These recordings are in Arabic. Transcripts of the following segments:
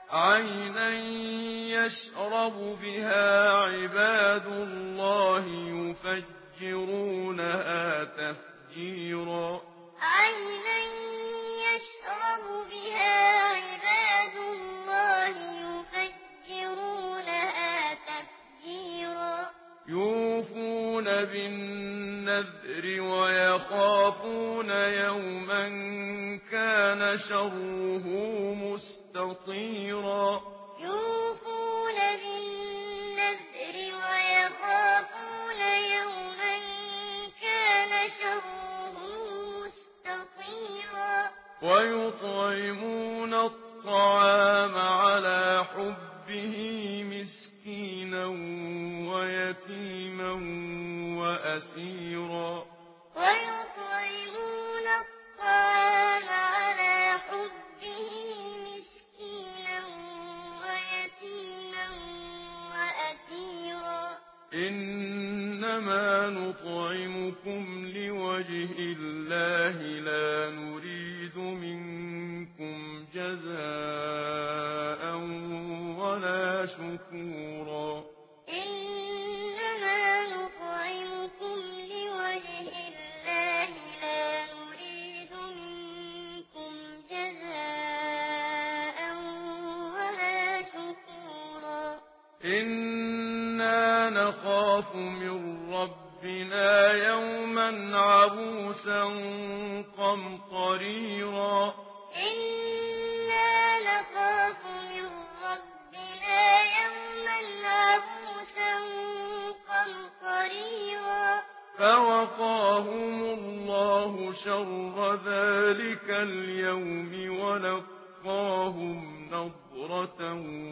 عَيْنًا يَشْرَبُ بِهَا عِبَادُ اللَّهِ يُفَجِّرُونَهَا تَفْجِيرًا عَيْنًا يَشْرَبُ بِهَا عِبَادُ اللَّهِ يُفَجِّرُونَهَا تَفْجِيرًا يُوفُونَ بِالنَّذْرِ وَيَخَافُونَ يَوْمًا كَانَ شَرُّهُ مُسْتَطِيرًا يُوفُونَ بِالنَّذْرِ وَيَخَافُونَ يَوْمًا كَانَ شَرُّهُ مُسْتَطِيرًا وَيُطْعِمُونَ الطَّعَامَ عَلَىٰ حُبِّهِ مِسْكِينًا وَيَتِيمًا وَأَسِيرًا وَيُطْعِمُونَ الطَّعَامَ عَلَىٰ حُبِّهِ مِسْكِينًا وَيَتِيمًا وَأَسِيرًا إِنَّمَا نُطْعِمُكُمْ لِوَجْهِ اللَّهِ لَا نُرِيدُ مِنكُمْ جَزَاءً وَلَا شُكُورًا إِنَّمَا نُطْعِمُكُمْ لِوَجْهِ اللَّهِ لَا نُرِيدُ مِنكُمْ جَزَاءً وَلَا شُكُورًا إِنَّا نَخَافُ مِن رَّبِّنَا يَوْمًا عَبُوسًا قَمْطَرِيرًا إِنَّا نَخَافُ مِن رَّبِّنَا يَوْمًا عَبُوسًا قَمْطَرِيرًا فَوَقَاهُمُ اللَّهُ شَرَّ ذَٰلِكَ الْيَوْمِ وَلَقَّاهُمْ نَضْرَةً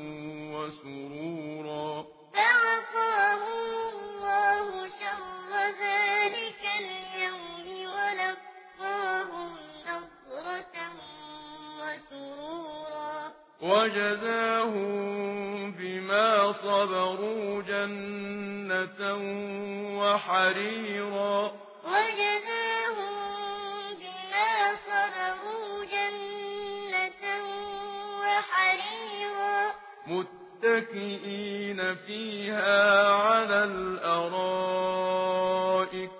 وَسُرُورًا فَوَقَاهُمُ اللَّهُ شَرَّ ذَٰلِكَ الْيَوْمِ وَلَقَّاهُمْ نَضْرَةً وَسُرُورًا وَجَزَاهُم بِمَا صَبَرُوا جَنَّةً وَحَرِيرًا وَجَزَاهُم بِمَا صَبَرُوا جَنَّةً وَحَرِيرًا مُّتَّكِئِينَ فِيهَا عَلَى الْأَرَائِكِ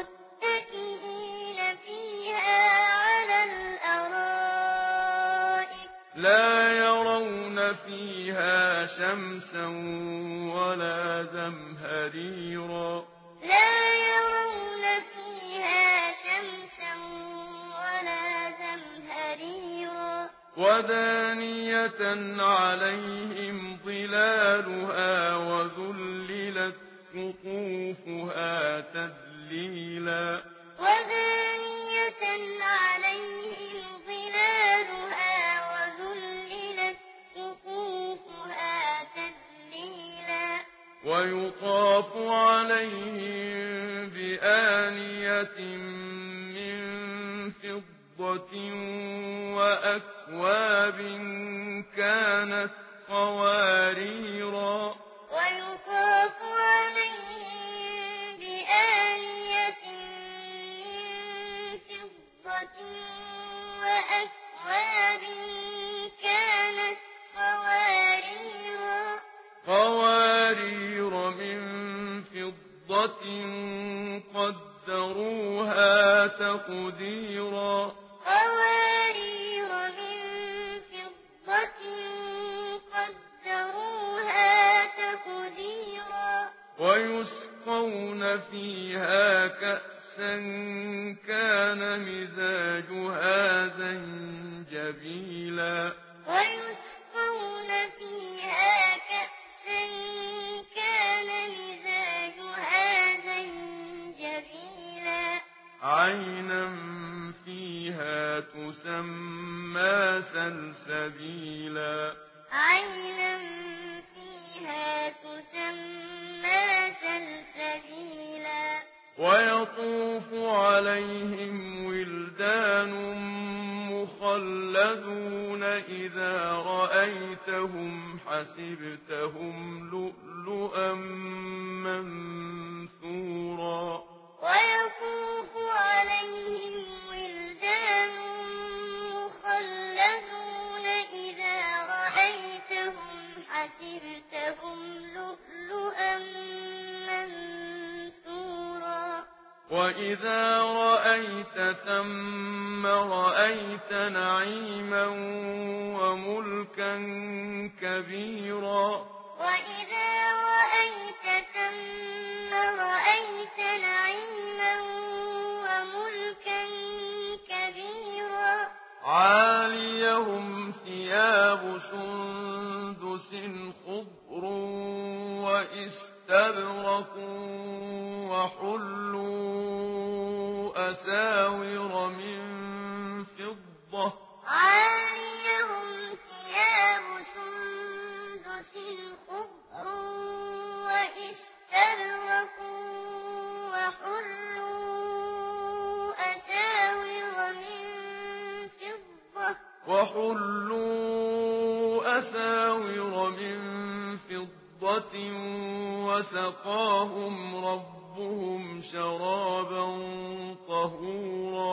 لَا يَرَوْنَ فِيهَا شَمْسًا وَلَا زَمْهَرِيرًا لَا يَرَوْنَ فِيهَا شَمْسًا وَلَا زَمْهَرِيرًا وَدَانِيَةً عَلَيْهِمْ ظِلَالُهَا وَذُلِّلَتْ قُطُوفُهَا تَذْلِيلًا وَدَانِيَةً عَلَيْهِمْ ظِلَالُهَا وَذُلِّلَتْ قُطُوفُهَا تَذْلِيلًا وَيُطَافُ عَلَيْهِم بِآنِيَةٍ مِّن فِضَّةٍ وَأَكْوَابٍ كَانَتْ قَوَارِيرَا وَيُطَافُ عَلَيْهِم بِآنِيَةٍ مِّن فِضَّةٍ وَأَكْوَابٍ كَانَتْ قَوَارِيرَ مِن فِضَّةٍ قَدَّرُوهَا تَقْدِيرًا قَوَارِيرَ مِن فِضَّةٍ قَدَّرُوهَا تَقْدِيرًا وَيُسْقَوْنَ فِيهَا كَأْسًا كَانَ مِزَاجُهَا زَنجَبِيلًا وَيُسْقَوْنَ فِيهَا كَأْسًا كَانَ مِزَاجُهَا زَنجَبِيلًا عَيْنًا فِيهَا تُسَمَّىٰ سَلْسَبِيلًا عَيْنًا فِيهَا تُسَمَّىٰ سَلْسَبِيلًا وَيَطُوفُ عَلَيْهِمْ وِلْدَانٌ مُّخَلَّدُونَ إِذَا رَأَيْتَهُمْ حَسِبْتَهُمْ لُؤْلُؤًا مَّنثُورًا وَيَطُوفُ عَلَيْهِمْ وِلْدَانٌ مُّخَلَّدُونَ إِذَا رَأَيْتَهُمْ حسبتهم لؤلؤا منثورا وإذا رأيت ثم رأيت نعيما وملكا كبيرا وإذا رأيت ثم رأيت نعيما وملكا كبيرا عاليهم ثياب سندس خضر وإستبرق وحلوا أساور من فضة عاليهم ثياب سندس خضر وإستبرق وحلوا أساور من فضة وسقاهم ربهم شرابا طهورا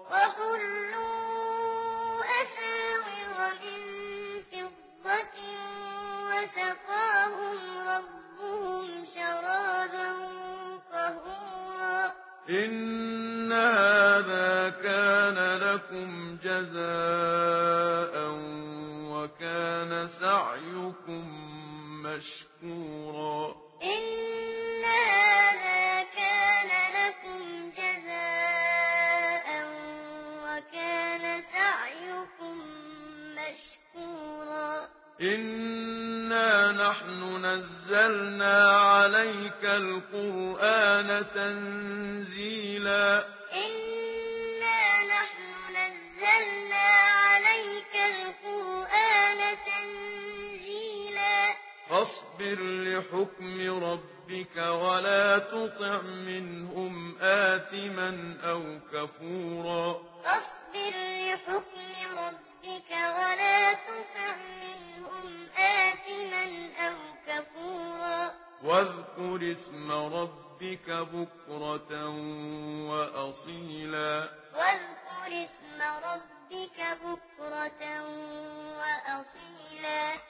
وحلوا أساور من فضة وسقاهم ربهم شرابا طهورا إن هذا كان لكم جزاء وكان سعيكم مشكورا إن هذا كان لكم جزاء وكان سعيكم مشكورا إنا نحن نزلنا عليك القرآن تنزيلا إنا نحن نزلنا عليك القرآن تنزيلا فاصبر لحكم ربك ولا تطع منهم آثما أو كفورا فاصبر لحكم ربك ولا تطع منهم آثما أو كفورا واذكر اسم ربك بكرة وأصيلا واذكر اسم ربك بكرة وأصيلا